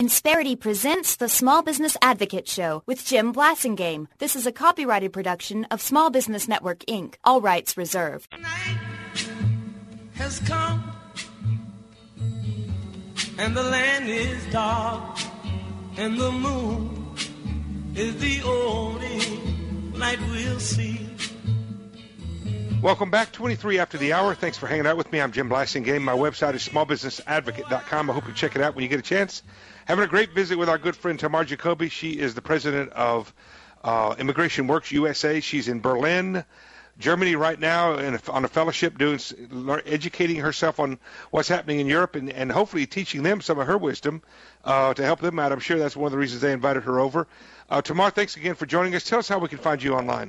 Insperity presents the Small Business Advocate Show with Jim Blasingame. This is a copyrighted production of Small Business Network, Inc. All rights reserved. Night has come, and the land is dark, and the moon is the only light we'll see. Welcome back, 23 after the hour. Thanks for hanging out with me. I'm Jim Blasingame. My website is smallbusinessadvocate.com. I hope you check it out when you get a chance. Having a great visit with our good friend Tamar Jacoby. She is the president of Immigration Works USA. She's in Berlin, Germany right now on a fellowship educating herself on what's happening in Europe and hopefully teaching them some of her wisdom to help them out. I'm sure that's one of the reasons they invited her over. Tamar, thanks again for joining us. Tell us how we can find you online.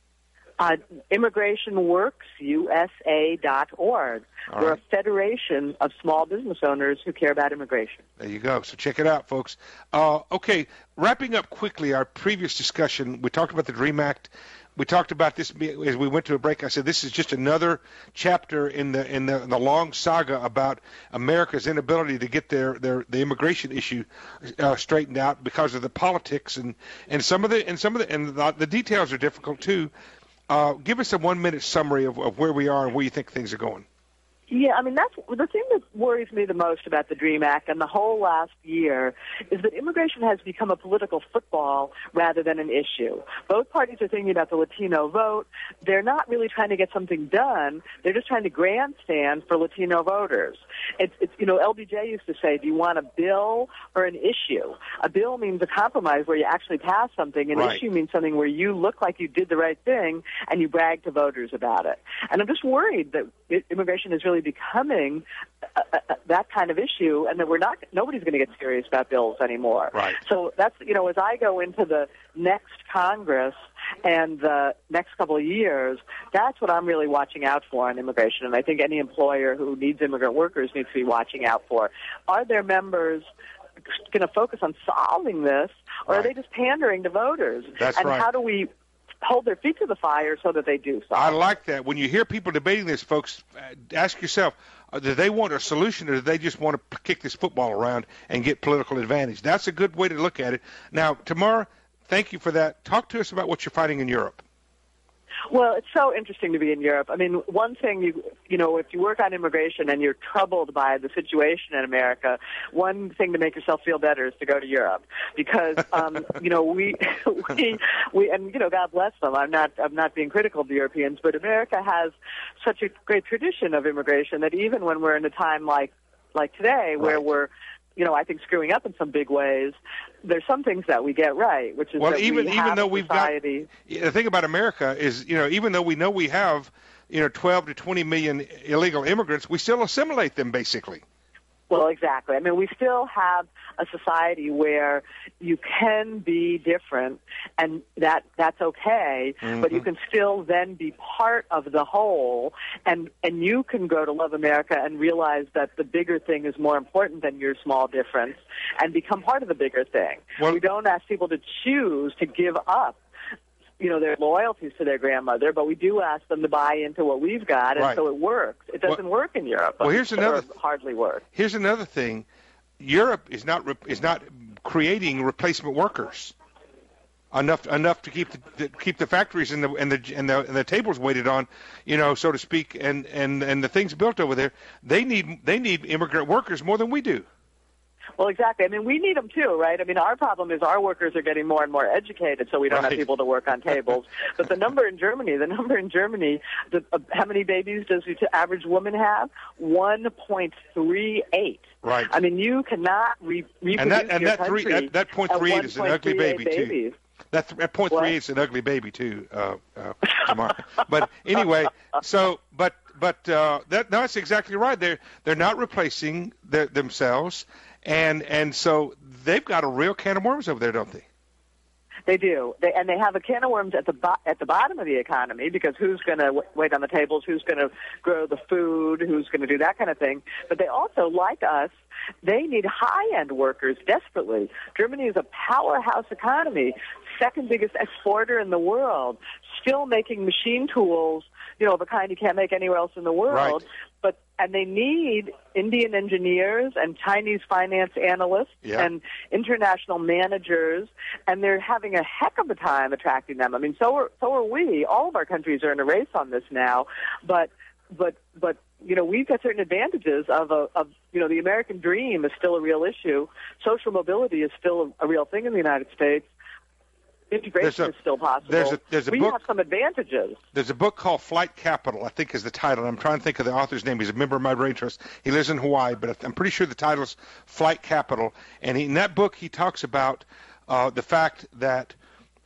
ImmigrationWorksUSA.org. We're a federation of small business owners who care about immigration. There you go. So check it out, folks. Okay, wrapping up quickly our previous discussion, we talked about the DREAM Act. We talked about this as we went to a break. I said this is just another chapter in the long saga about America's inability to get the immigration issue straightened out because of the politics and some of the details are difficult too. Give us a 1-minute summary of where we are and where you think things are going. Yeah, I mean, that's the thing that worries me the most about the DREAM Act and the whole last year is that immigration has become a political football rather than an issue. Both parties are thinking about the Latino vote. They're not really trying to get something done. They're just trying to grandstand for Latino voters. It's LBJ used to say, do you want a bill or an issue? A bill means a compromise where you actually pass something. An issue means something where you look like you did the right thing and you brag to voters about it. And I'm just worried that immigration is really becoming that kind of issue, and that nobody's going to get serious about bills anymore. Right. So that's, as I go into the next Congress and the next couple of years, that's what I'm really watching out for on immigration. And I think any employer who needs immigrant workers needs to be watching out for. Are their members going to focus on solving this, or are they just pandering to voters? That's and right. how do we hold their feet to the fire so that they do solve I like that. When you hear people debating this, folks, ask yourself, do they want a solution or do they just want to kick this football around and get political advantage? That's a good way to look at it. Now, Tamar, thank you for that. Talk to us about what you're finding in Europe. Well, it's so interesting to be in Europe. I mean, one thing, if you work on immigration and you're troubled by the situation in America, one thing to make yourself feel better is to go to Europe because, we God bless them. I'm not being critical of the Europeans, but America has such a great tradition of immigration that even when we're in a time like today where we're I think screwing up in some big ways, there's some things that we get right, which is that even though we've society. The thing about America is, even though we know we have, 12 to 20 million illegal immigrants, we still assimilate them basically. Well, exactly. I mean, we still have a society where you can be different, and that's okay, but you can still then be part of the whole, and you can go to love America and realize that the bigger thing is more important than your small difference and become part of the bigger thing. Well, we don't ask people to choose to give up their loyalties to their grandmother, but we do ask them to buy into what we've got, and so it works. It doesn't work in Europe. Well, here's another hardly work. Here's another thing: Europe is not creating replacement workers enough to keep the factories and the tables waited on, so to speak, and the things built over there. They need immigrant workers more than we do. Well, exactly. I mean, we need them too, right? I mean, our problem is our workers are getting more and more educated, so we don't have people to work on tables. But the number in Germany, how many babies does the average woman have? 1.38. Right. I mean, you cannot reproduce your country that 0.38 is an ugly baby babies. too. That 0.38 is an ugly baby too, Tamar. But anyway, that's exactly right. They're not replacing themselves. And so they've got a real can of worms over there, don't they? They do. They have a can of worms at the bottom of the economy because who's going to wait on the tables, who's going to grow the food, who's going to do that kind of thing. But they also, like us, they need high-end workers desperately. Germany is a powerhouse economy, second biggest exporter in the world, still making machine tools, of a kind you can't make anywhere else in the world. Right. But And they need Indian engineers and Chinese finance analysts and international managers, and they're having a heck of a time attracting them. I mean, so are we. All of our countries are in a race on this now, but we've got certain advantages of the American dream is still a real issue. Social mobility is still a real thing in the United States. Integration is still possible. We have some advantages. There's a book called Flight Capital, I think is the title. I'm trying to think of the author's name. He's a member of my brain trust. He lives in Hawaii, but I'm pretty sure the title is Flight Capital. And in that book, he talks about the fact that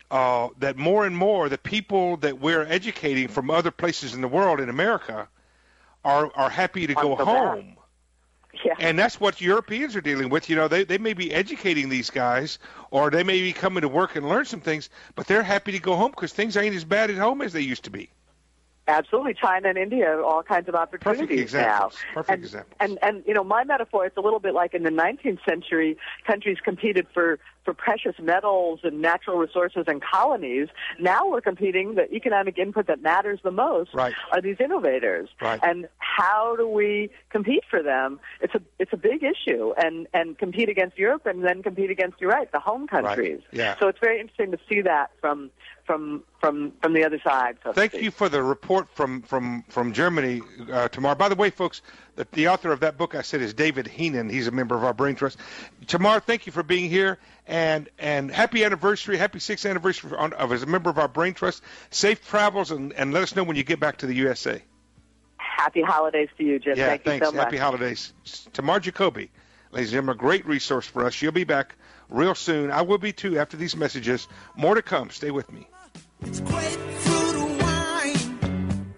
more and more the people that we're educating from other places in the world in America are happy to go home. Yeah. And that's what Europeans are dealing with. They may be educating these guys, or they may be coming to work and learn some things, but they're happy to go home because things ain't as bad at home as they used to be. Absolutely. China and India, all kinds of opportunities now. Perfect examples. And my metaphor, it's a little bit like in the 19th century, countries competed for precious metals and natural resources and colonies. Now we're competing, the economic input that matters the most are these innovators. Right. And how do we compete for them? It's a big issue, and compete against Europe and then compete against, you're right, the home countries. Right. Yeah. So it's very interesting to see that from the other side. So Thank you for the report from Germany, Tamar. By the way, folks, the author of that book I said is David Heenan. He's a member of our Brain Trust. Tamar, thank you for being here, and happy anniversary, happy 6th anniversary as a member of our Brain Trust. Safe travels, and let us know when you get back to the USA. Happy holidays to you, Jim. Yeah, Thank you so much. Happy holidays. Tamar Jacoby, ladies and gentlemen, a great resource for us. She'll be back real soon. I will be too after these messages. More to come. Stay with me. It's grapefruit wine.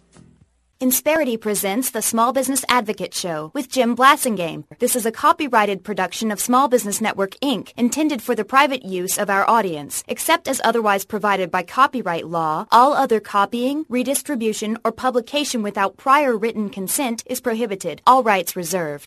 Insperity presents the Small Business Advocate Show with Jim Blasingame. This is a copyrighted production of Small Business Network, Inc., intended for the private use of our audience. Except as otherwise provided by copyright law, all other copying, redistribution, or publication without prior written consent is prohibited. All rights reserved.